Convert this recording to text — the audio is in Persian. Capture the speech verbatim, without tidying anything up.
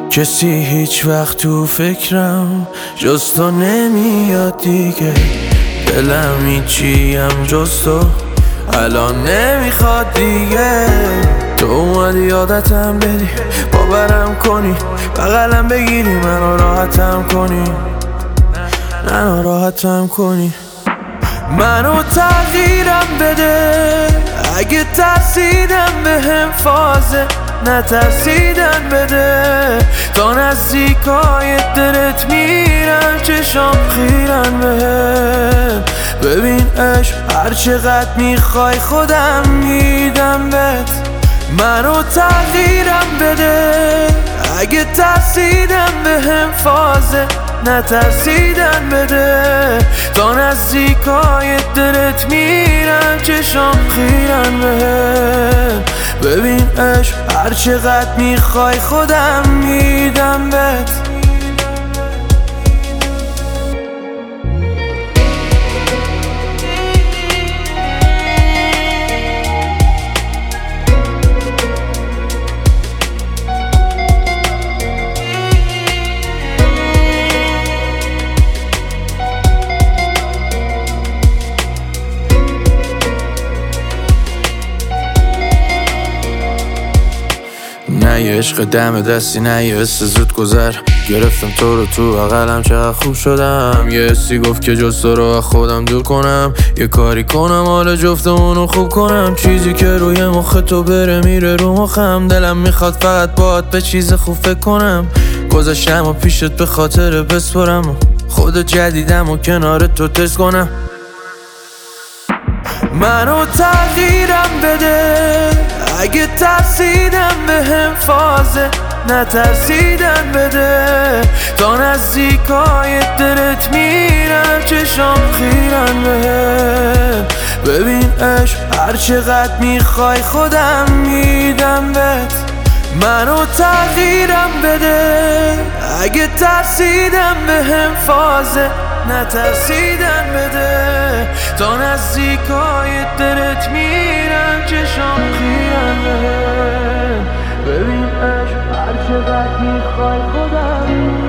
کسی هیچ وقت تو فکرم جز تو نمیاد دیگه. دلم هیچیم جز تو الان نمیخواد دیگه. تو اومدی عادتم بدی، باورم کنی، بغلم بگیری، منو راحتم کنی، منو راحتم کنی. منو تغییرم بده، اگه ترسیدم به هم فازه نترسیدن بده. تا نزدیکای دلت میرم چشام خیرن بهم. ببین عشق هر چقدر میخوای خودم میدم بهت. منو تغییرم بده، اگه ترسیدم به هم فازه نترسیدن بده. تا نزدیکای دلت میرم چشام خیرن بهم. ببین عشق هر چقدر میخوای خودم میدم بهت. نه یه عشق دم دستی، نه یه حس زود گذر. گرفتم تو رو تو بغلم، چقدر خوب شدم. یه حسی گفت که جز تو رو از خودم دور کنم. یه کاری کنم حال جفتمونو خوب کنم. چیزی که روی مخ تو بره میره رو مخم. دلم میخواد فقط باهات به چیز خوب فکر کنم. گذاشتم و پیشت به خاطر بسپرم، خود جدیدم و کنار تو تست کنم. منو تغییرم بده، اگه ترسیدم به هم فازه نترسیدن بده. تا نزدیکای دلت میرم چشام خیرن بهم. ببین عشق هر چقدر میخوای خودم میدم بهت. منو تغییرم بده، اگه ترسیدم به هم فازه نترسیدن بده. تا نزدیکای دلت میرم چشام خیرن بهم. ببین عشق هر چقدر میخوای خودم